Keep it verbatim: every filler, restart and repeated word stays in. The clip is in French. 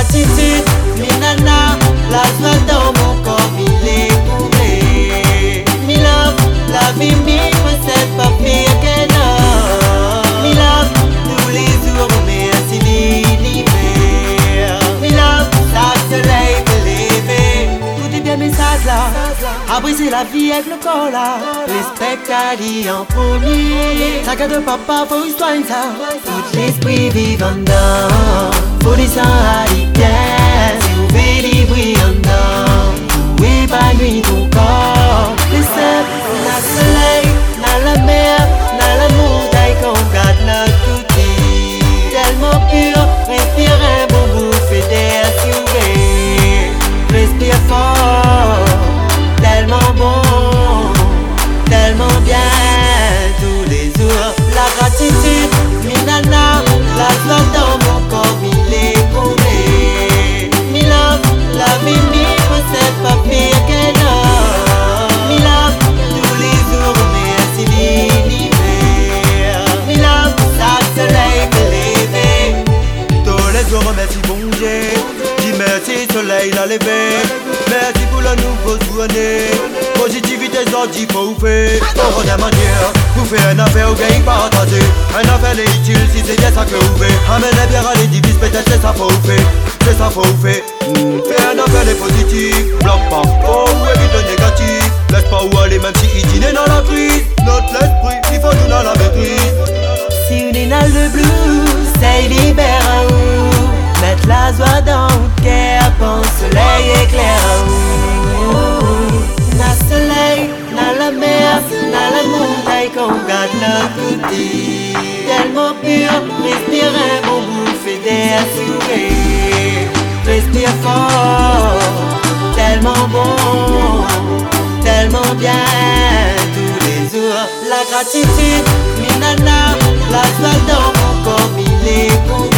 gratitude, mi nana, la joie dans mon corps, il est bourré. Mi love, la vie mi possède pas pire qu'un homme. Mi love, tous les jours on met un l'hiver. Mi love, chaque soleil peut lever. Écoutez bien message là, abriser la vie avec le corps là. Respecte ta vie en premier. Ta de papa, faut y soigner ça. Tout l'esprit vivant dedans. Faut des sangs à l'hiver. Si vous voulez libre en dedans. Oui, pas nuit ton corps. Les sept, la soleil, dans la mer, dans la montagne qu'on garde notre côté. Tellement pur, respire un bon bouffée d'air s'ouvrir. Respire fort, tellement bon, tellement bien tous les jours. La gratitude, mi nana, la joie dans mon corps, il est bourré. Mi love, la vie mi possède pas pire qu'un homme. Mi love, tous les jours on est assis l'hiver. Mi love, chaque soleil peut lever. Tous les jours merci bon Dieu. Dis merci soleil la lever. Merci pour la nouvelle journée. Positivité sortie faut faire. Pour une manière, vous faites une affaire au gain partagé. Une affaire est utile si c'est bien ça que vous faites. Amenez bien à l'édifice, peut-être c'est ça faut faire. C'est ça faut faire. mm. Faire une affaire est positive. Bloque pas, oh évite le négatif. Laisse pas où aller même si il dîne dans la crise. Notre l'esprit, il faut tout dans la maîtrise. Si on est dans le blues, c'est libère à où. Mettre la joie dans le cœur, quand le soleil éclaire à où. Dans le soleil, dans la mer, dans la montagne qu'on garde notre côté. Tellement pur, respire un bon bouffée d'air sourire. Respire fort, tellement bon, tellement bien tous les jours. La gratitude, mi nana, la joie dans mon corps, il est bon.